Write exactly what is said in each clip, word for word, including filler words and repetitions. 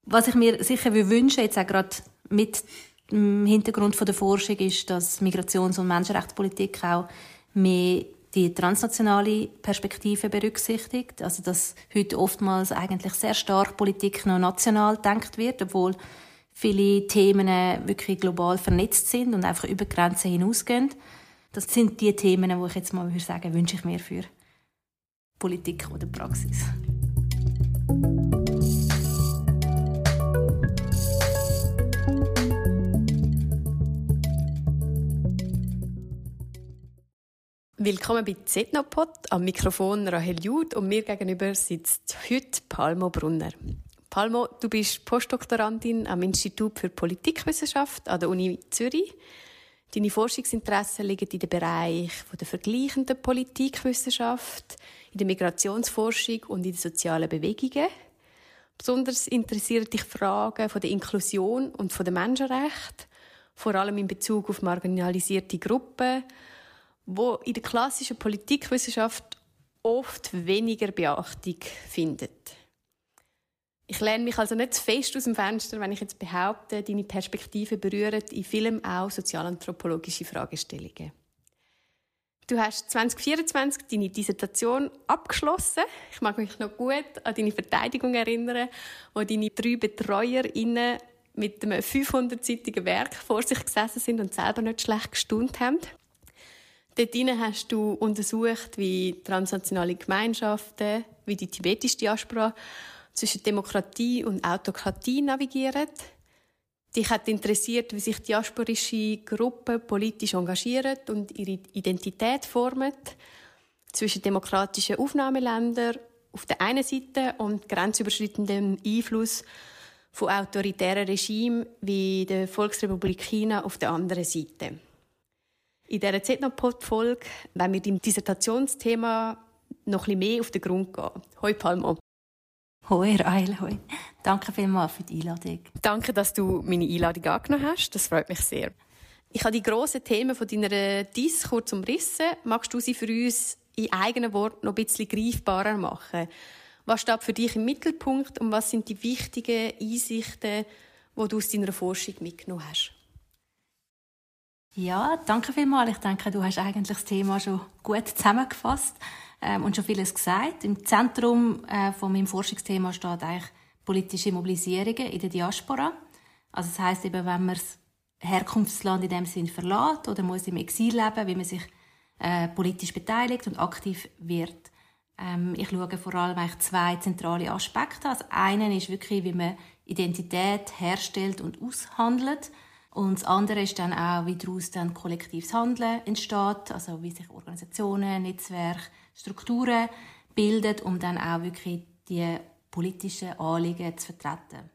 Was ich mir sicher wünsche, jetzt auch gerade mit dem Hintergrund von der Forschung, ist, dass Migrations- und Menschenrechtspolitik auch mehr die transnationale Perspektive berücksichtigt. Also, dass heute oftmals eigentlich sehr stark Politik noch national gedacht wird, obwohl viele Themen wirklich global vernetzt sind und einfach über Grenzen hinausgehen. Das sind die Themen, wo ich jetzt mal würde sagen, wünsche ich mir für Politik oder Praxis. Willkommen bei Zetnopod, am Mikrofon Rahel Jud und mir gegenüber sitzt heute Palmo Brunner. Palmo, du bist Postdoktorandin am Institut für Politikwissenschaft an der Uni Zürich. Deine Forschungsinteressen liegen in dem Bereich der vergleichenden Politikwissenschaft, in der Migrationsforschung und in den sozialen Bewegungen. Besonders interessieren dich Fragen von der Inklusion und von den Menschenrechten, vor allem in Bezug auf marginalisierte Gruppen, wo in der klassischen Politikwissenschaft oft weniger Beachtung findet. Ich lehne mich also nicht zu fest aus dem Fenster, wenn ich jetzt behaupte, deine Perspektive berührt in vielem auch sozialanthropologische Fragestellungen. Du hast zwanzig vierundzwanzig deine Dissertation abgeschlossen. Ich mag mich noch gut an deine Verteidigung erinnern, wo deine drei BetreuerInnen mit einem fünfhundertseitigen Werk vor sich gesessen sind und selber nicht schlecht gestaunt haben. Dort hast du untersucht, wie transnationale Gemeinschaften, wie die tibetische Diaspora zwischen Demokratie und Autokratie navigieren. Dich hat interessiert, wie sich diasporische Gruppen politisch engagieren und ihre Identität formen zwischen demokratischen Aufnahmeländern auf der einen Seite und grenzüberschreitendem Einfluss von autoritären Regimen wie der Volksrepublik China auf der anderen Seite. In dieser Zetnopod-Folge wollen wir dem Dissertationsthema noch ein bisschen mehr auf den Grund gehen. Hoi Palmo. Hoi Rahel, hoi. Danke vielmals für die Einladung. Danke, dass du meine Einladung angenommen hast. Das freut mich sehr. Ich habe die grossen Themen von deiner Diss kurz umrissen. Magst du sie für uns in eigenen Worten noch ein bisschen greifbarer machen? Was steht für dich im Mittelpunkt und was sind die wichtigen Einsichten, die du aus deiner Forschung mitgenommen hast? Ja, danke vielmals. Ich denke, du hast eigentlich das Thema schon gut zusammengefasst ähm, und schon vieles gesagt. Im Zentrum äh, von meinem Forschungsthema steht eigentlich politische Mobilisierungen in der Diaspora. Also das heisst eben, wenn man das Herkunftsland in dem Sinn verlässt oder muss im Exil leben, wie man sich äh, politisch beteiligt und aktiv wird. Ähm, ich schaue vor allem eigentlich zwei zentrale Aspekte. Das eine ist wirklich, wie man Identität herstellt und aushandelt. Und das andere ist dann auch, wie daraus dann kollektives Handeln entsteht, also wie sich Organisationen, Netzwerke, Strukturen bilden, um dann auch wirklich die politischen Anliegen zu vertreten.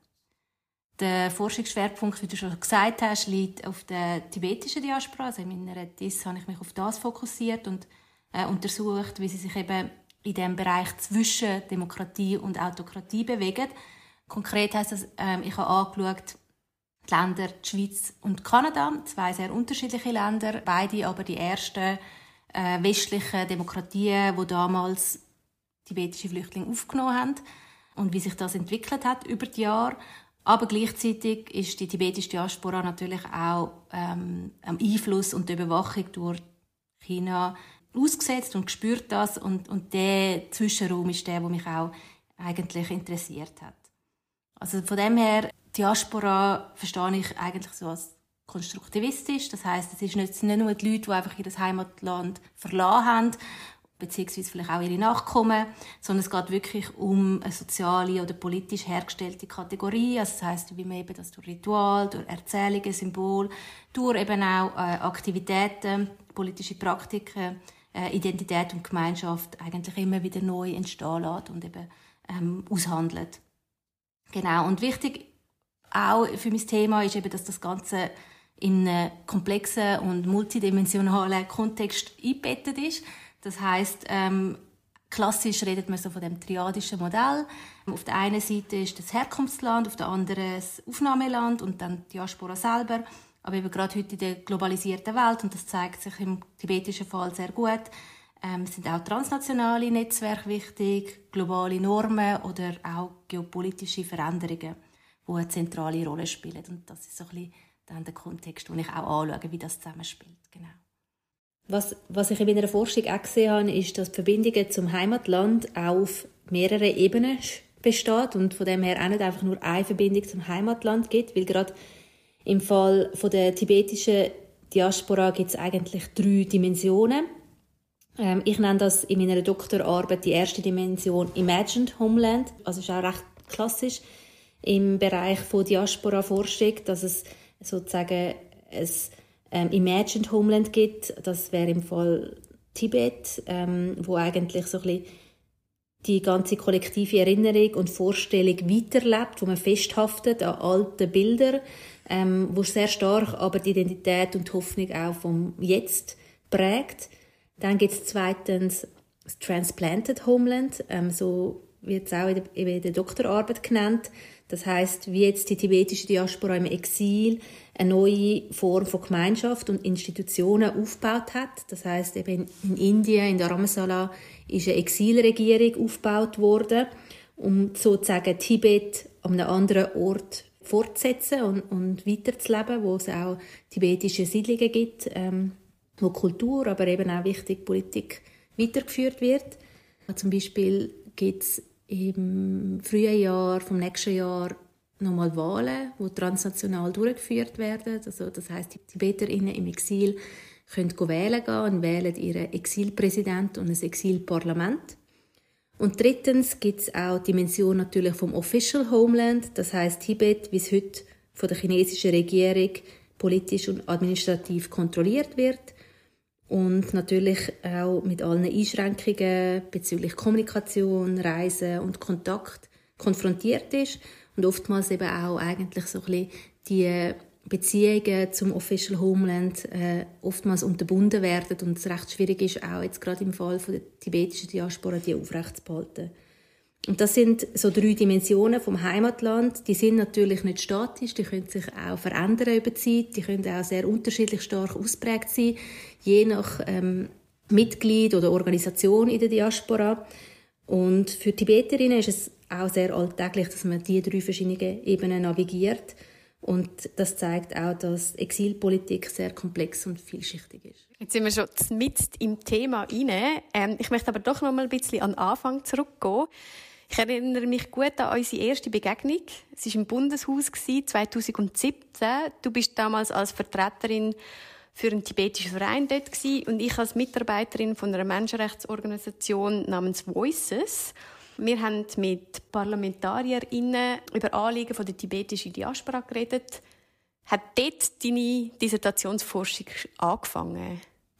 Der Forschungsschwerpunkt, wie du schon gesagt hast, liegt auf der tibetischen Diaspora. Also in meiner Diss habe ich mich auf das fokussiert und äh, untersucht, wie sie sich eben in dem Bereich zwischen Demokratie und Autokratie bewegen. Konkret heisst das, äh, ich habe angeschaut, die Länder, die Schweiz und Kanada, zwei sehr unterschiedliche Länder, beide aber die ersten äh, westlichen Demokratien, die damals tibetische Flüchtlinge aufgenommen haben und wie sich das entwickelt hat über die Jahre. Aber gleichzeitig ist die tibetische Diaspora natürlich auch ähm, am Einfluss und der Überwachung durch China ausgesetzt und spürt das und, und der Zwischenraum ist der, der mich auch eigentlich interessiert hat. Also von dem her, Diaspora verstehe ich eigentlich so als konstruktivistisch. Das heisst, es ist nicht, nicht nur die Leute, die einfach ihr Heimatland verlassen haben, beziehungsweise vielleicht auch ihre Nachkommen, sondern es geht wirklich um eine soziale oder politisch hergestellte Kategorie. Also das heisst, wie man eben das durch Ritual, durch Erzählungen, Symbol, durch eben auch äh, Aktivitäten, politische Praktiken, äh, Identität und Gemeinschaft eigentlich immer wieder neu entstehen lässt und eben ähm, aushandelt. Genau. Und wichtig auch für mein Thema ist eben, dass das Ganze in einem komplexen und multidimensionalen Kontext eingebettet ist. Das heisst, ähm, klassisch redet man so von dem triadischen Modell. Auf der einen Seite ist das Herkunftsland, auf der anderen das Aufnahmeland und dann die Diaspora selber. Aber eben gerade heute in der globalisierten Welt, und das zeigt sich im tibetischen Fall sehr gut, ähm, sind auch transnationale Netzwerke wichtig, globale Normen oder auch geopolitische Veränderungen. die eine zentrale Rolle spielen. Und das ist so ein bisschen dann der Kontext, den ich auch anschaue, wie das zusammenspielt. Genau. Was, was ich in meiner Forschung auch gesehen habe, ist, dass die Verbindungen zum Heimatland auch auf mehreren Ebenen besteht und von dem her auch nicht einfach nur eine Verbindung zum Heimatland gibt, weil gerade im Fall von der tibetischen Diaspora gibt es eigentlich drei Dimensionen. Ähm, ich nenne das in meiner Doktorarbeit die erste Dimension Imagined Homeland, also ist auch recht klassisch im Bereich von Diaspora-Forschung, dass es sozusagen ein ähm, Imagined Homeland gibt. Das wäre im Fall Tibet, ähm, wo eigentlich so ein bisschen die ganze kollektive Erinnerung und Vorstellung weiterlebt, wo man festhaftet an alten Bildern, ähm, wo sehr stark aber die Identität und die Hoffnung auch vom Jetzt prägt. Dann gibt es zweitens das Transplanted Homeland, ähm, so wird es auch in der, in der Doktorarbeit genannt. Das heißt, wie jetzt die tibetische Diaspora im Exil eine neue Form von Gemeinschaft und Institutionen aufgebaut hat. Das heißt, eben in Indien, in Dharamsala, ist eine Exilregierung aufgebaut worden, um sozusagen Tibet an einem anderen Ort fortzusetzen und, und weiterzuleben, wo es auch tibetische Siedlungen gibt, ähm, wo Kultur, aber eben auch wichtig Politik weitergeführt wird. Zum Beispiel gibt es im frühen Jahr vom nächsten Jahr nochmal Wahlen, die transnational durchgeführt werden. Also das heisst, die TibeterInnen im Exil können wählen gehen und wählen ihren Exilpräsident und ein Exilparlament. Und drittens gibt es auch die Dimension natürlich vom Official Homeland. Das heisst, Tibet, wie es heute von der chinesischen Regierung politisch und administrativ kontrolliert wird. Und natürlich auch mit allen Einschränkungen bezüglich Kommunikation, Reisen und Kontakt konfrontiert ist. Und oftmals eben auch eigentlich so ein bisschen die Beziehungen zum Official Homeland äh, oftmals unterbunden werden und es recht schwierig ist, auch jetzt gerade im Fall von der tibetischen Diaspora, die aufrechtzuerhalten. Und das sind so drei Dimensionen vom Heimatland. Die sind natürlich nicht statisch, die können sich auch verändern über die Zeit, die können auch sehr unterschiedlich stark ausprägt sein, je nach ähm, Mitglied oder Organisation in der Diaspora. Und für Tibeterinnen ist es auch sehr alltäglich, dass man diese drei verschiedenen Ebenen navigiert. Und das zeigt auch, dass Exilpolitik sehr komplex und vielschichtig ist. Jetzt sind wir schon mitten im Thema rein. Ähm, ich möchte aber doch noch mal ein bisschen an den Anfang zurückgehen. Ich erinnere mich gut an unsere erste Begegnung. Es war im Bundeshaus zwanzig siebzehn. Du bist damals als Vertreterin für einen tibetischen Verein dort und ich als Mitarbeiterin von einer Menschenrechtsorganisation namens Voices. Wir haben mit ParlamentarierInnen über Anliegen der tibetischen Diaspora geredet. Hat dort deine Dissertationsforschung angefangen?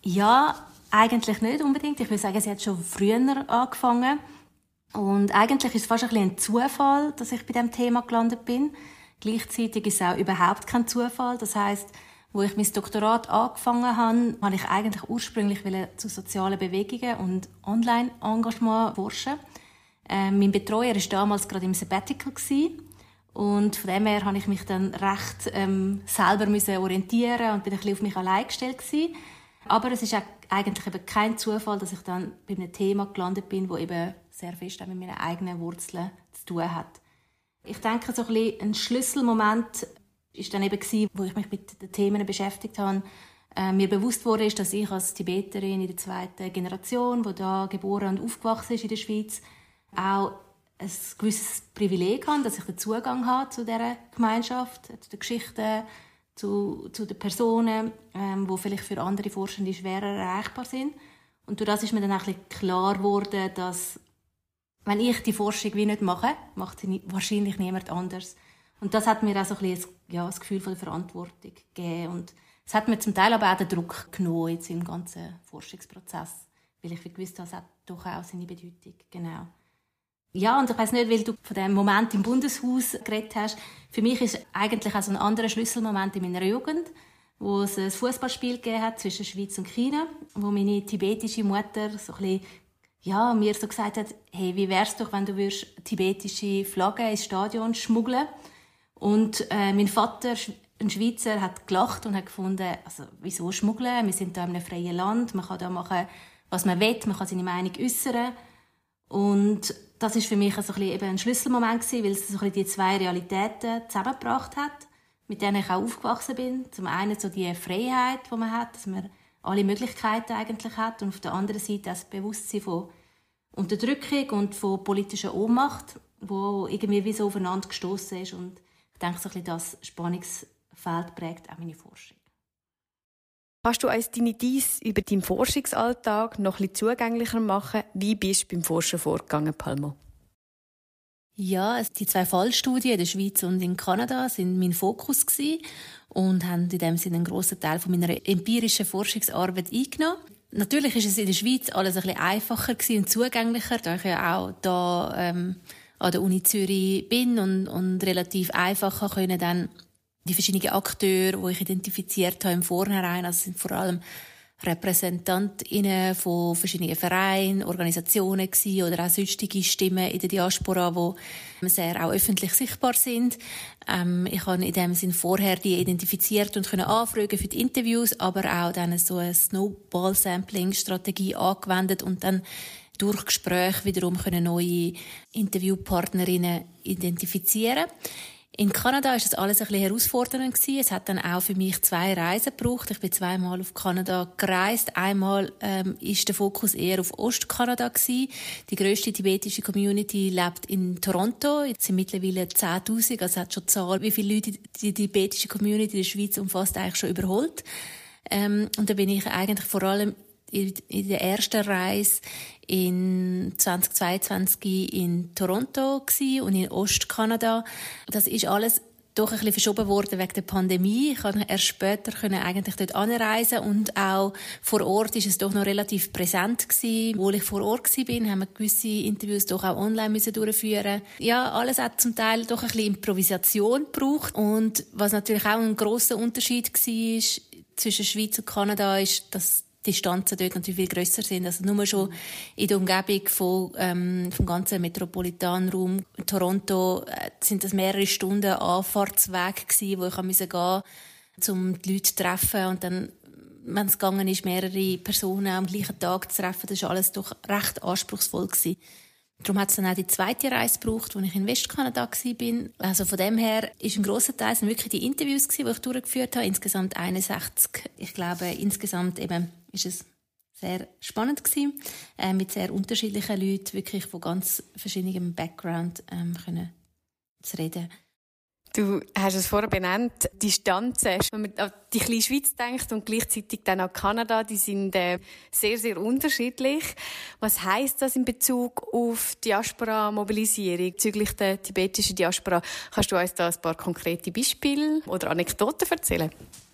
Ja, eigentlich nicht unbedingt. Ich würde sagen, sie hat schon früher angefangen. Und eigentlich ist es fast ein bisschen ein Zufall, dass ich bei diesem Thema gelandet bin. Gleichzeitig ist es auch überhaupt kein Zufall. Das heisst, wo ich mein Doktorat angefangen habe, wollte ich eigentlich ursprünglich zu sozialen Bewegungen und Online-Engagement forschen. Ähm, mein Betreuer war damals gerade im Sabbatical gewesen. Und von dem her habe ich mich dann recht ähm, selber müssen orientieren und bin ein bisschen auf mich allein gestellt gewesen. Aber es ist eigentlich eben kein Zufall, dass ich dann bei einem Thema gelandet bin, das eben sehr fest mit meinen eigenen Wurzeln zu tun hat. Ich denke, so ein, bisschen ein Schlüsselmoment war dann eben gewesen, wo ich mich mit den Themen beschäftigt habe. Äh, mir bewusst wurde, ist, dass ich als Tibeterin in der zweiten Generation, die da geboren und aufgewachsen ist in der Schweiz, auch ein gewisses Privileg habe, dass ich den Zugang habe zu dieser Gemeinschaft, zu den Geschichten, zu, zu den Personen, ähm, die vielleicht für andere Forschende schwerer erreichbar sind. Und durch das ist mir dann auch ein bisschen klar geworden, dass, wenn ich die Forschung wie nicht mache, macht sie wahrscheinlich niemand anders. Und das hat mir auch so ein bisschen ja, das Gefühl von der Verantwortung gegeben. Und es hat mir zum Teil aber auch den Druck genommen jetzt im ganzen Forschungsprozess, weil ich gewusst habe, es hat doch auch seine Bedeutung. Genau. Ja, und ich weiss nicht, weil du von dem Moment im Bundeshaus geredet hast. Für mich ist eigentlich auch so ein anderer Schlüsselmoment in meiner Jugend, wo es ein Fußballspiel gegeben hat zwischen Schweiz und China, wo meine tibetische Mutter so ein bisschen, ja, mir so gesagt hat, hey, wie wär's doch, wenn du würdest tibetische Flaggen ins Stadion schmuggeln? Und äh, mein Vater, ein Schweizer, hat gelacht und hat gefunden, also wieso schmuggeln? Wir sind da in einem freien Land, man kann da machen, was man will, man kann seine Meinung äußern. Und das ist für mich also ein, bisschen eben ein Schlüsselmoment gewesen, weil es so ein bisschen die zwei Realitäten zusammengebracht hat, mit denen ich auch aufgewachsen bin. Zum einen so die Freiheit, die man hat, dass man alle Möglichkeiten eigentlich hat, und auf der anderen Seite das Bewusstsein von Unterdrückung und von politischer Ohnmacht, wo irgendwie wie so aufeinander gestoßen ist. Und ich denke, so ein bisschen das Spannungsfeld prägt auch meine Forschung. Kannst du uns deine Ideen über deinen Forschungsalltag noch ein bisschen zugänglicher machen? Wie bist du beim Forschen vorgegangen, Palmo? Ja, die zwei Fallstudien in der Schweiz und in Kanada sind mein Fokus gewesen und haben in dem Sinne einen grossen Teil von meiner empirischen Forschungsarbeit eingenommen. Natürlich ist es in der Schweiz alles ein bisschen einfacher und zugänglicher, da ich ja auch da ähm, an der Uni Zürich bin und, und relativ einfach können dann die verschiedenen Akteure, die ich identifiziert habe im Vorhinein, also sind vor allem RepräsentantInnen von verschiedenen Vereinen, Organisationen gewesen, oder auch sonstige Stimmen in der Diaspora, die sehr auch öffentlich sichtbar sind. Ähm, ich habe in dem Sinn vorher die identifiziert und können anfragen für die Interviews, aber auch dann so eine Snowball-Sampling-Strategie angewendet und dann durch Gespräche wiederum können neue Interviewpartnerinnen identifizieren. In Kanada war das alles ein bisschen herausfordernd gewesen. Es hat dann auch für mich zwei Reisen gebraucht. Ich bin zweimal auf Kanada gereist. Einmal ähm, ist der Fokus eher auf Ostkanada gewesen. Die grösste tibetische Community lebt in Toronto. Jetzt sind mittlerweile zehntausend, also hat schon die Zahl, wie viele Leute die tibetische Community in der Schweiz umfasst, eigentlich schon überholt. Ähm, und da bin ich eigentlich vor allem in der ersten Reise in zweitausendzweiundzwanzig in Toronto gsi und in Ostkanada. Das ist alles doch ein bisschen verschoben worden wegen der Pandemie. Ich konnte erst später können eigentlich dort anreisen und auch vor Ort ist es doch noch relativ präsent gewesen. Obwohl ich vor Ort gsi bin, haben wir gewisse Interviews doch auch online müssen durchführen. Ja, alles hat zum Teil doch ein bisschen Improvisation gebraucht. Und was natürlich auch ein grosser Unterschied war zwischen Schweiz und Kanada ist, dass die Distanzen dort natürlich viel grösser sind. Also nur schon in der Umgebung von, ähm, vom ganzen Metropolitanraum Toronto äh, sind das mehrere Stunden Anfahrtsweg gewesen, wo ich gehen musste, um die Leute zu treffen. Und dann, wenn es gegangen ist, mehrere Personen am gleichen Tag zu treffen, das war alles doch recht anspruchsvoll gewesen. Darum hat es dann auch die zweite Reise gebraucht, als ich in Westkanada war. Also von dem her ist ein grosser Teil sind wirklich die Interviews gewesen, die ich durchgeführt habe. Insgesamt einundsechzig. Ich glaube, insgesamt eben ist es sehr spannend gewesen, äh, mit sehr unterschiedlichen Leuten, wirklich von ganz verschiedenem Background ähm, können zu reden. Du hast es vorher benannt, die Distanzen, wenn man an die kleine Schweiz denkt und gleichzeitig dann an Kanada, die sind äh, sehr, sehr unterschiedlich. Was heisst das in Bezug auf Diaspora-Mobilisierung bezüglich der tibetischen Diaspora? Kannst du uns da ein paar konkrete Beispiele oder Anekdoten erzählen?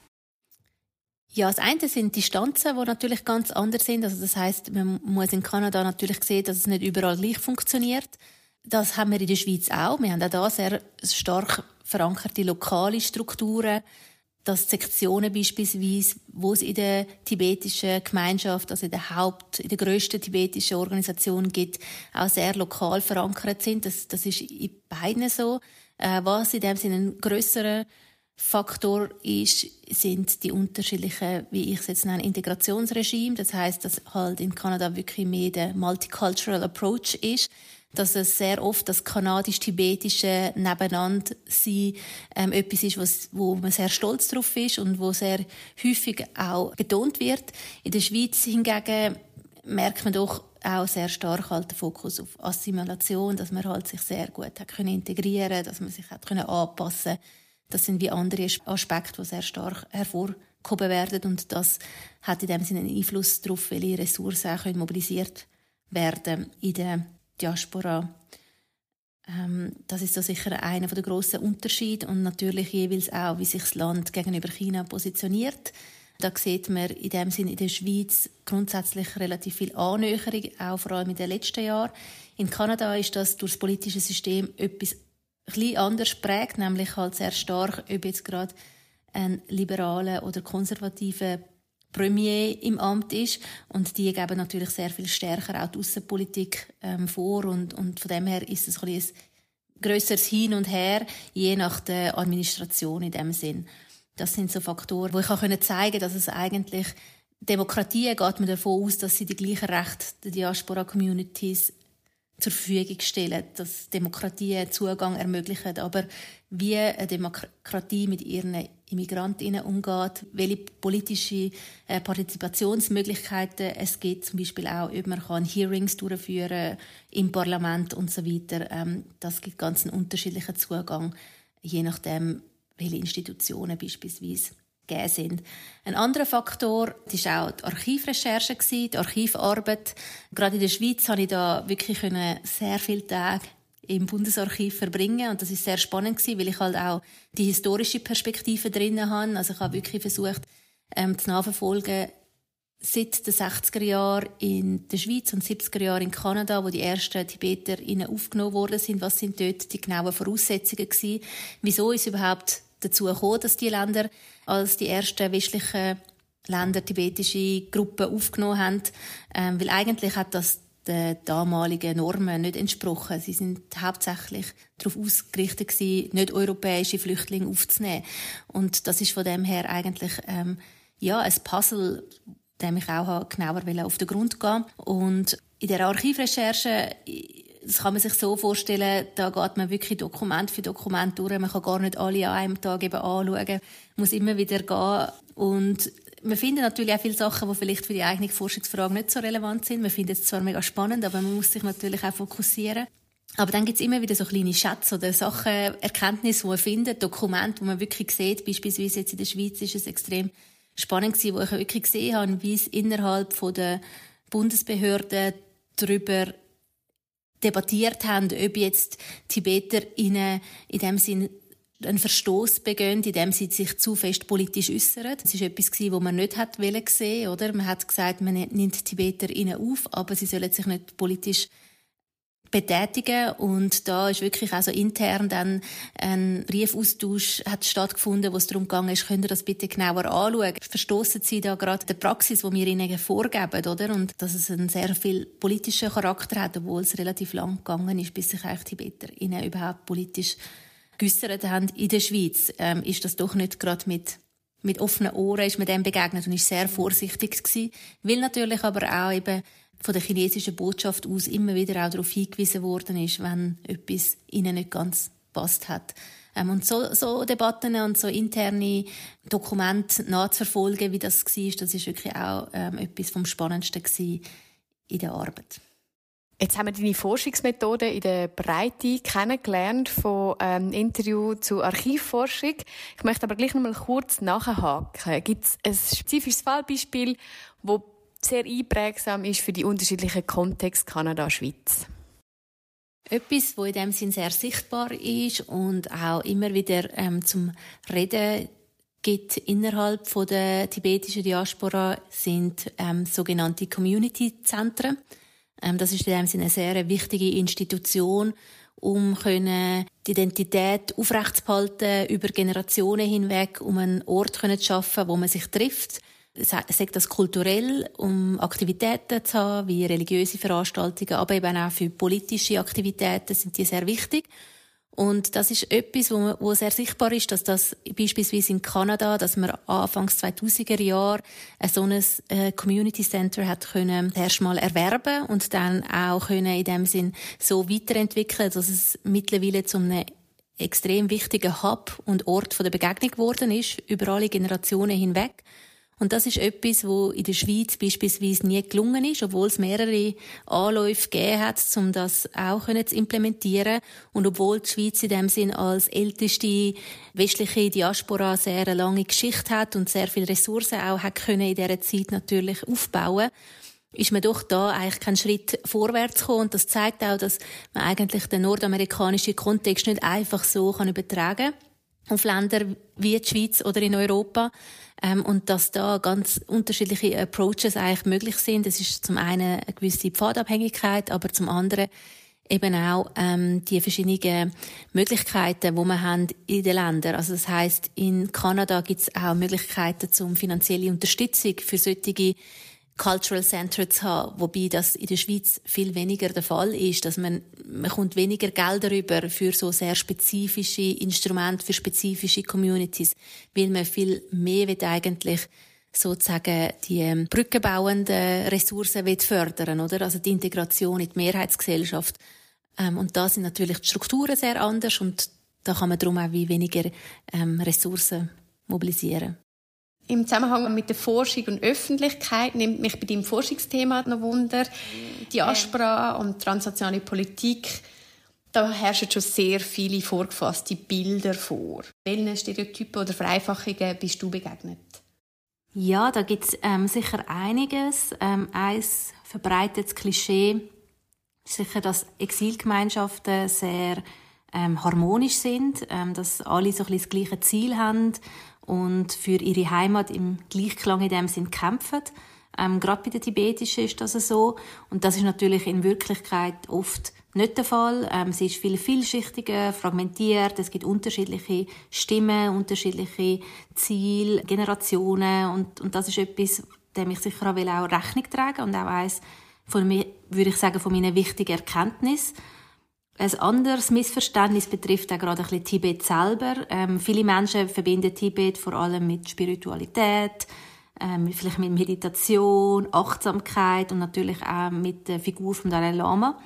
Ja, das eine sind die Distanzen, die natürlich ganz anders sind. Also das heisst, man muss in Kanada natürlich sehen, dass es nicht überall gleich funktioniert. Das haben wir in der Schweiz auch. Wir haben auch da sehr stark verankerte lokale Strukturen, dass Sektionen beispielsweise, wo es in der tibetischen Gemeinschaft, also in der Haupt-, in der grössten tibetischen Organisation gibt, auch sehr lokal verankert sind. Das, das ist in beiden so. Äh, was in dem Sinne ein grösserer Faktor ist, sind die unterschiedlichen, wie ich es jetzt nenne, Integrationsregime. Das heisst, dass halt in Kanada wirklich mehr der Multicultural Approach ist, dass es sehr oft das kanadisch-tibetische Nebeneinander sein ähm, etwas ist, was, wo man sehr stolz drauf ist und wo sehr häufig auch betont wird. In der Schweiz hingegen merkt man doch auch sehr stark halt den Fokus auf Assimilation, dass man halt sich sehr gut hat können integrieren, dass man sich hat können anpassen. Das sind wie andere Aspekte, die sehr stark hervorgehoben werden und das hat in dem Sinne einen Einfluss darauf, welche Ressourcen auch mobilisiert werden in der Diaspora. Ähm, das ist so sicher einer der grossen Unterschiede und natürlich jeweils auch, wie sich das Land gegenüber China positioniert. Da sieht man in dem Sinne in der Schweiz grundsätzlich relativ viel Annäherung, auch vor allem in den letzten Jahren. In Kanada ist das durch das politische System etwas ein bisschen anders prägt, nämlich halt sehr stark, ob jetzt gerade ein liberaler oder konservativer Premier im Amt ist. Und die geben natürlich sehr viel stärker auch die Aussenpolitik ähm, vor. Und, und von dem her ist es ein, ein grösseres Hin und Her, je nach der Administration in dem Sinn. Das sind so Faktoren, wo ich auch zeigen konnte, dass es eigentlich Demokratie geht man davon aus, dass sie die gleichen Rechte der Diaspora-Communities zur Verfügung stellen, dass Demokratie Zugang ermöglichen. Aber wie eine Demokratie mit ihren Immigrantinnen umgeht, welche politische äh, Partizipationsmöglichkeiten es gibt, zum Beispiel auch, ob man kann Hearings durchführen im Parlament und so weiter. Ähm, das gibt ganz einen unterschiedlichen Zugang, je nachdem, welche Institutionen beispielsweise gegeben sind. Ein anderer Faktor war auch die Archivrecherche, die Archivarbeit. Gerade in der Schweiz konnte ich da wirklich sehr viele Tage im Bundesarchiv verbringen und das ist sehr spannend gewesen, weil ich halt auch die historische Perspektive drin habe. Also ich habe wirklich versucht, ähm, zu nachverfolgen, seit den sechziger Jahren in der Schweiz und siebziger Jahren in Kanada, wo die ersten TibeterInnen aufgenommen worden sind. Was sind dort die genauen Voraussetzungen gewesen? Wieso ist überhaupt dazu gekommen, dass die Länder als die ersten westlichen Länder tibetische Gruppen aufgenommen haben? Ähm, weil eigentlich hat das den damaligen Normen nicht entsprochen. Sie sind hauptsächlich darauf ausgerichtet gewesen, nicht europäische Flüchtlinge aufzunehmen. Und das ist von dem her eigentlich ähm, ja ein Puzzle, dem ich auch genauer auf den Grund gehen. Und in der Archivrecherche, das kann man sich so vorstellen, da geht man wirklich Dokument für Dokument durch. Man kann gar nicht alle an einem Tag eben anschauen, muss immer wieder gehen. Und wir finden natürlich auch viele Sachen, die vielleicht für die eigene Forschungsfrage nicht so relevant sind. Wir finden es zwar mega spannend, aber man muss sich natürlich auch fokussieren. Aber dann gibt es immer wieder so kleine Schätze oder Sachen, Erkenntnisse, die man findet, Dokumente, wo man wirklich sieht. Beispielsweise jetzt in der Schweiz ist es extrem spannend gewesen, wo ich wirklich gesehen habe, wie es innerhalb der Bundesbehörden darüber debattiert haben, ob jetzt TibeterInnen in dem Sinn einen Verstoß begehen, in dem sie sich zu fest politisch äußern. Das war etwas, was man nicht hat sehen wollte. Man hat gesagt, man nimmt TibeterInnen auf, aber sie sollen sich nicht politisch betätigen. Und da ist wirklich also intern dann ein Briefaustausch hat stattgefunden, wo es darum ging, könnt ihr das bitte genauer anschauen? Verstossen sie da gerade der Praxis, die wir ihnen vorgeben, oder? Und dass es einen sehr viel politischen Charakter hat, obwohl es relativ lang gegangen ist, bis sich eigentlich TibeterInnen überhaupt politisch geäussert haben in der Schweiz, ähm, ist das doch nicht gerade mit, mit offenen Ohren ist man dem begegnet und ist sehr vorsichtig gewesen. Weil natürlich aber auch eben von der chinesischen Botschaft aus immer wieder auch darauf hingewiesen worden ist, wenn etwas ihnen nicht ganz passt hat. Ähm, und so, so Debatten und so interne Dokumente nachzuverfolgen, wie das war, das ist wirklich auch ähm, etwas vom Spannendsten gewesen in der Arbeit. Jetzt haben wir deine Forschungsmethode in der Breite kennengelernt, von ähm, Interview zu Archivforschung. Ich möchte aber gleich noch mal kurz nachhaken. Gibt es ein spezifisches Fallbeispiel, das sehr einprägsam ist für die unterschiedlichen Kontexte Kanada-Schweiz? Etwas, das in dem Sinn sehr sichtbar ist und auch immer wieder ähm, zum Reden gibt innerhalb von der tibetischen Diaspora, sind ähm, sogenannte Community-Zentren. Das ist in dem Sinne eine sehr wichtige Institution, um die Identität aufrechtzuerhalten über Generationen hinweg, um einen Ort zu schaffen, wo man sich trifft. Sagt das kulturell, um Aktivitäten zu haben, wie religiöse Veranstaltungen, aber eben auch für politische Aktivitäten sind die sehr wichtig. Und das ist etwas, wo, wo sehr sichtbar ist, dass das beispielsweise in Kanada, dass man Anfangs zweitausender Jahre so ein äh, Community Center hat können erstmal erwerben und dann auch können in dem Sinn so weiterentwickeln, dass es mittlerweile zu einem extrem wichtigen Hub und Ort von der Begegnung geworden ist, über alle Generationen hinweg. Und das ist etwas, was in der Schweiz beispielsweise nie gelungen ist, obwohl es mehrere Anläufe gegeben hat, um das auch zu implementieren. Und obwohl die Schweiz in dem Sinn als älteste westliche Diaspora sehr eine lange Geschichte hat und sehr viele Ressourcen auch hat können in dieser Zeit natürlich aufbauen, ist man doch da eigentlich keinen Schritt vorwärts gekommen. Und das zeigt auch, dass man eigentlich den nordamerikanischen Kontext nicht einfach so kann übertragen auf Länder wie die Schweiz oder in Europa. Ähm, und dass da ganz unterschiedliche Approaches eigentlich möglich sind. Das ist zum einen eine gewisse Pfadabhängigkeit, aber zum anderen eben auch ähm, die verschiedenen Möglichkeiten, die wir haben in den Ländern. Also das heisst, in Kanada gibt es auch Möglichkeiten zum finanzielle Unterstützung für solche Cultural Center zu haben, wobei das in der Schweiz viel weniger der Fall ist, dass man, man kommt weniger Gelder rüber für so sehr spezifische Instrumente, für spezifische Communities, weil man viel mehr will eigentlich sozusagen die brückenbauenden Ressourcen will fördern, oder? Also die Integration in die Mehrheitsgesellschaft Ähm, und da sind natürlich die Strukturen sehr anders und da kann man darum auch wie weniger ähm, Ressourcen mobilisieren. Im Zusammenhang mit der Forschung und Öffentlichkeit nimmt mich bei deinem Forschungsthema noch Wunder. Diaspora und transnationale Politik, da herrschen schon sehr viele vorgefasste Bilder vor. Welchen Stereotypen oder Vereinfachungen bist du begegnet? Ja, da gibt es ähm, sicher einiges. Ähm, ein verbreitetes Klischee ist sicher, dass Exilgemeinschaften sehr ähm, harmonisch sind, ähm, dass alle so ein bisschen das gleiche Ziel haben und für ihre Heimat im Gleichklang in dem Sinn kämpfen. Ähm, gerade bei den Tibetischen ist das so. Und das ist natürlich in Wirklichkeit oft nicht der Fall. Ähm, sie ist viel vielschichtiger, fragmentiert. Es gibt unterschiedliche Stimmen, unterschiedliche Ziele, Generationen. Und, und das ist etwas, dem ich sicher auch, will auch Rechnung tragen und auch eines von mir, würde ich sagen, von meinen wichtigen Erkenntnissen. Ein anderes Missverständnis betrifft auch gerade ein bisschen Tibet selber. Ähm, viele Menschen verbinden Tibet vor allem mit Spiritualität, ähm, vielleicht mit Meditation, Achtsamkeit und natürlich auch mit der Figur von Dalai Lama.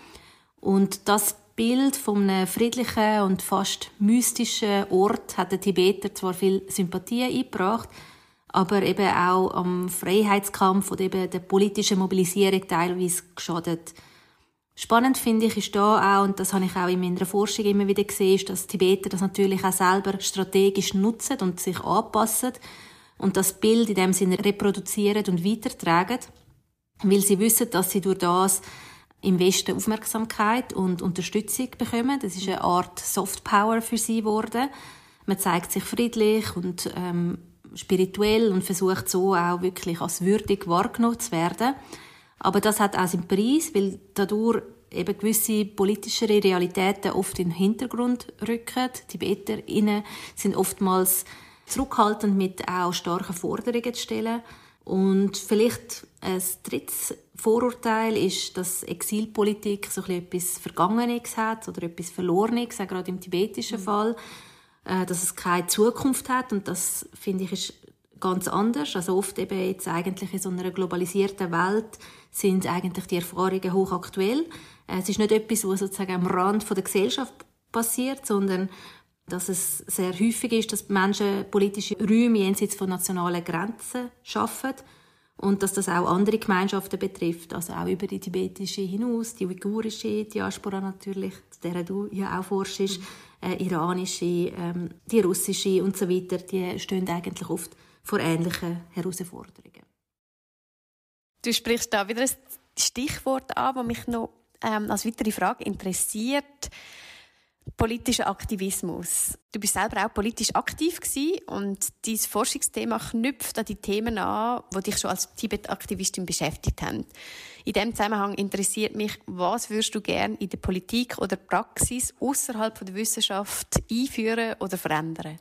Und das Bild von einem friedlichen und fast mystischen Ort hat den Tibeter zwar viel Sympathie eingebracht, aber eben auch am Freiheitskampf oder eben der politischen Mobilisierung teilweise geschadet. Spannend finde ich ist da auch, und das habe ich auch in meiner Forschung immer wieder gesehen, ist, dass Tibeter das natürlich auch selber strategisch nutzen und sich anpassen und das Bild in dem Sinne reproduzieren und weitertragen, weil sie wissen, dass sie durch das im Westen Aufmerksamkeit und Unterstützung bekommen. Das ist eine Art Softpower für sie geworden. Man zeigt sich friedlich und ähm, spirituell und versucht so auch wirklich als würdig wahrgenommen zu werden. Aber das hat auch seinen Preis, weil dadurch eben gewisse politischere Realitäten oft in den Hintergrund rücken. Die TibeterInnen sind oftmals zurückhaltend mit auch starken Forderungen zu stellen. Und vielleicht ein drittes Vorurteil ist, dass Exilpolitik so etwas Vergangenes hat oder etwas Verlorenes, auch gerade im tibetischen mhm. Fall, dass es keine Zukunft hat. Und das, finde ich, ist ganz anders. Also oft eben jetzt eigentlich in so einer globalisierten Welt sind eigentlich die Erfahrungen hochaktuell. Es ist nicht etwas, was sozusagen am Rand der Gesellschaft passiert, sondern dass es sehr häufig ist, dass Menschen politische Räume jenseits von nationalen Grenzen schaffen und dass das auch andere Gemeinschaften betrifft, also auch über die tibetische hinaus, die uigurische Diaspora natürlich, zu der du ja auch forschst, mhm. äh, iranische, ähm, die russische und so weiter, die stehen eigentlich oft vor ähnlichen Herausforderungen. Du sprichst da wieder ein Stichwort an, das mich noch ähm, als weitere Frage interessiert. Politischer Aktivismus. Du bist selber auch politisch aktiv gewesen und dein Forschungsthema knüpft an die Themen an, die dich schon als Tibet-Aktivistin beschäftigt haben. In diesem Zusammenhang interessiert mich, was würdest du gerne in der Politik oder Praxis außerhalb der Wissenschaft einführen oder verändern?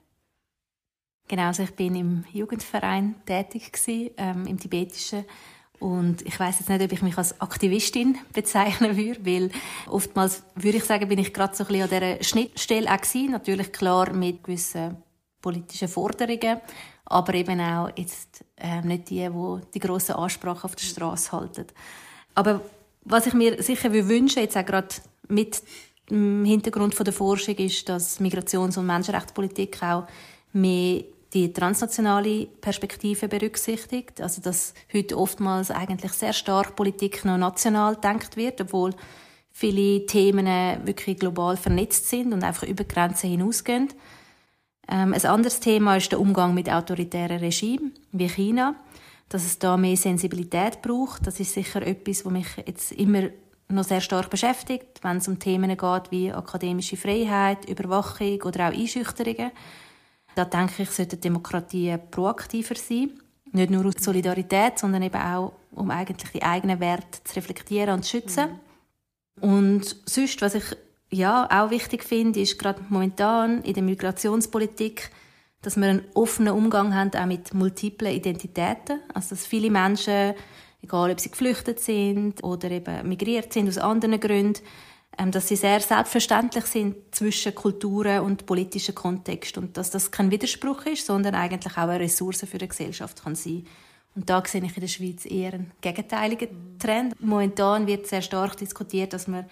Genau, also ich bin im Jugendverein tätig gewesen, ähm, im Tibetischen. Und ich weiss jetzt nicht, ob ich mich als Aktivistin bezeichnen würde, weil oftmals, würde ich sagen, bin ich gerade so ein bisschen an dieser Schnittstelle auch gewesen. Natürlich klar mit gewissen politischen Forderungen, aber eben auch jetzt äh, nicht die, die die grossen Ansprachen auf der Straße halten. Aber was ich mir sicher wünsche, jetzt auch gerade mit dem Hintergrund von der Forschung, ist, dass Migrations- und Menschenrechtspolitik auch mehr die transnationale Perspektive berücksichtigt. Also, dass heute oftmals eigentlich sehr stark Politik noch national gedacht wird, obwohl viele Themen wirklich global vernetzt sind und einfach über Grenzen hinausgehen. Ähm, ein anderes Thema ist der Umgang mit autoritären Regimen wie China. Dass es da mehr Sensibilität braucht, das ist sicher etwas, was mich jetzt immer noch sehr stark beschäftigt, wenn es um Themen geht wie akademische Freiheit, Überwachung oder auch Einschüchterungen. Da denke ich, sollte die Demokratie proaktiver sein. Nicht nur aus Solidarität, sondern eben auch, um eigentlich die eigenen Werte zu reflektieren und zu schützen. Mhm. Und sonst, was ich ja auch wichtig finde, ist gerade momentan in der Migrationspolitik, dass wir einen offenen Umgang haben auch mit multiplen Identitäten. Also dass viele Menschen, egal ob sie geflüchtet sind oder eben migriert sind aus anderen Gründen, dass sie sehr selbstverständlich sind zwischen Kulturen und politischen Kontext und dass das kein Widerspruch ist, sondern eigentlich auch eine Ressource für die Gesellschaft kann sein. Und da sehe ich in der Schweiz eher einen gegenteiligen Trend. Momentan wird sehr stark diskutiert, dass man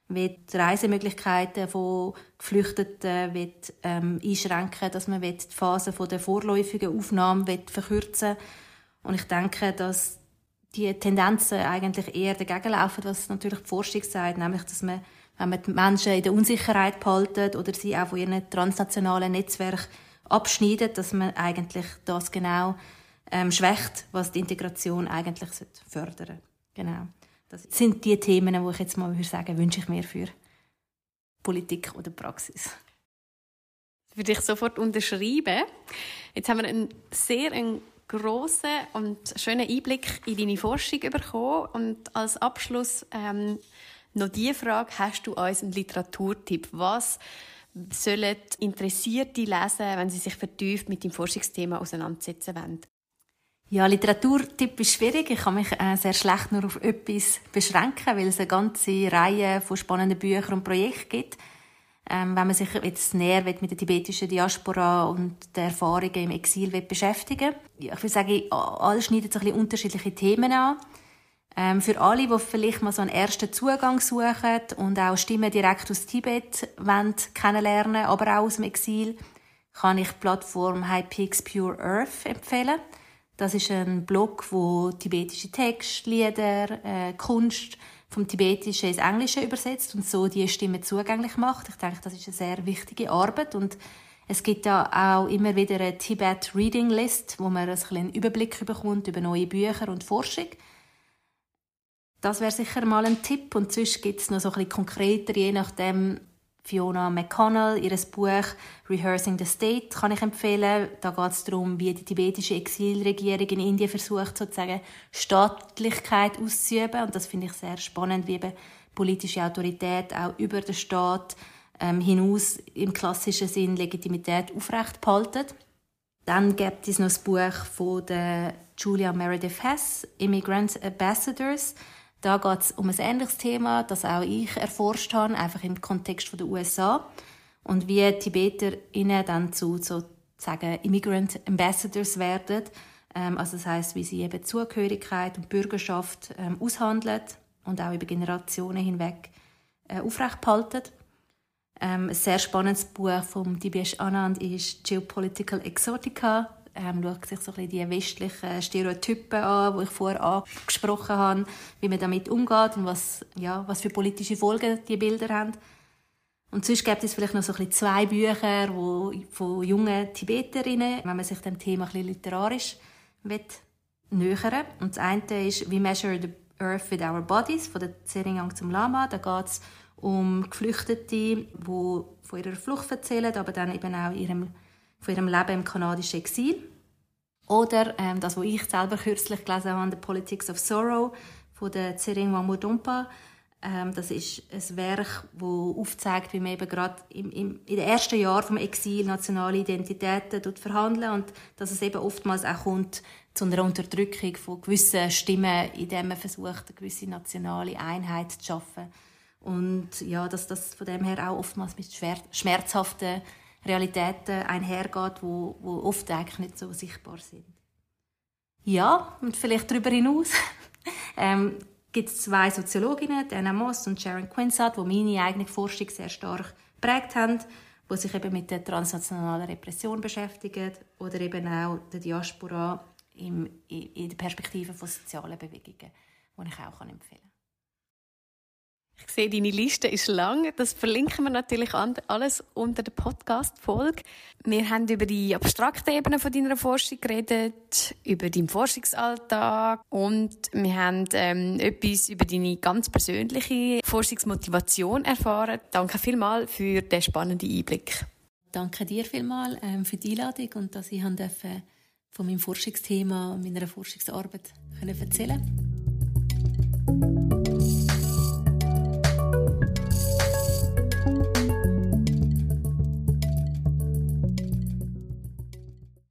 will die Reisemöglichkeiten von Geflüchteten will, ähm, einschränken, dass man will, die Phase von der vorläufigen Aufnahme will verkürzen. Und ich denke, dass die Tendenzen eigentlich eher dagegen laufen, was natürlich die Forschung sagt, nämlich, dass man, wenn man die Menschen in der Unsicherheit behalten oder sie auch von ihren transnationalen Netzwerken abschneidet, dass man eigentlich das genau ähm, schwächt, was die Integration eigentlich fördern sollte. Genau. Das sind die Themen, wo ich jetzt mal würde sagen, wünsche ich mir für Politik oder Praxis. Das würde ich sofort unterschreiben. Jetzt haben wir einen sehr einen grossen und schönen Einblick in deine Forschung bekommen. Und als Abschluss ähm, noch die Frage, hast du uns einen Literaturtipp? Was sollen Interessierte lesen, wenn sie sich vertieft mit dem Forschungsthema auseinandersetzen wollen? Ja, Literaturtipp ist schwierig. Ich kann mich äh, sehr schlecht nur auf etwas beschränken, weil es eine ganze Reihe von spannenden Büchern und Projekten gibt. Ähm, wenn man sich jetzt näher mit der tibetischen Diaspora und der Erfahrungen im Exil beschäftigen will. Ja, ich würde sagen, alle schneiden so ein bisschen unterschiedliche Themen an. Ähm, für alle, die vielleicht mal so einen ersten Zugang suchen und auch Stimmen direkt aus Tibet wollen kennenlernen, aber auch aus dem Exil, kann ich die Plattform High Peaks Pure Earth empfehlen. Das ist ein Blog, wo tibetische Texte, Lieder, äh, Kunst vom Tibetischen ins Englische übersetzt und so die Stimme zugänglich macht. Ich denke, das ist eine sehr wichtige Arbeit und es gibt da auch immer wieder eine Tibet Reading List, wo man einen Überblick bekommt über neue Bücher und Forschung. Das wäre sicher mal ein Tipp und sonst gibt es noch so ein bisschen konkreter, je nachdem. Fiona McConnell, ihr Buch «Rehearsing the State» kann ich empfehlen. Da geht es darum, wie die tibetische Exilregierung in Indien versucht, sozusagen Staatlichkeit auszuüben. Und das finde ich sehr spannend, wie eben politische Autorität auch über den Staat ähm, hinaus im klassischen Sinn Legitimität aufrechtbehalten. Dann gibt es noch das Buch von der Julia Meredith Hess, «Immigrant Ambassadors». Da geht es um ein ähnliches Thema, das auch ich erforscht habe, einfach im Kontext der U S A. Und wie TibeterInnen dann zu sozusagen Immigrant Ambassadors werden. Ähm, also das heisst, wie sie eben Zugehörigkeit und Bürgerschaft ähm, aushandeln und auch über Generationen hinweg äh, aufrechtbehalten. Ähm, ein sehr spannendes Buch von Dibesh Anand ist «Geopolitical Exotica». Ähm, schaut sich so ein bisschen die westlichen Stereotypen an, die ich vorher angesprochen habe, wie man damit umgeht und was, ja, was für politische Folgen die Bilder haben. Und sonst gibt es vielleicht noch so ein bisschen zwei Bücher wo, von jungen Tibeterinnen, wenn man sich dem Thema ein bisschen literarisch nähern. Und das eine ist «We Measure the Earth with Our Bodies» von der Tsering Angtsum Lama. Da geht es um Geflüchtete, die von ihrer Flucht erzählen, aber dann eben auch ihrem von ihrem Leben im kanadischen Exil. Oder ähm, das, was ich selber kürzlich gelesen habe, «The Politics of Sorrow» von der Tsering Wangmo-Dumpa. Ähm, das ist ein Werk, das aufzeigt, wie man eben gerade im, im, in den ersten Jahren des Exil nationale Identitäten verhandelt und dass es eben oftmals auch kommt zu einer Unterdrückung von gewissen Stimmen, indem man versucht, eine gewisse nationale Einheit zu schaffen. Und ja, dass das von dem her auch oftmals mit schmerzhaften Realitäten einhergeht, die, die oft eigentlich nicht so sichtbar sind. Ja, und vielleicht darüber hinaus ähm, gibt es zwei Soziologinnen, Anna Moss und Sharon Quinsat, die meine eigene Forschung sehr stark geprägt haben, die sich eben mit der transnationalen Repression beschäftigen oder eben auch der Diaspora im, in der Perspektive von sozialen Bewegungen, die ich auch empfehlen kann. Ich sehe, deine Liste ist lang. Das verlinken wir natürlich alles unter der Podcast-Folge. Wir haben über die abstrakte Ebene von deiner Forschung geredet, über deinen Forschungsalltag und wir haben ähm, etwas über deine ganz persönliche Forschungsmotivation erfahren. Danke vielmals für den spannenden Einblick. Danke dir vielmals ähm, für die Einladung und dass ich von meinem Forschungsthema und meiner Forschungsarbeit erzählen durfte.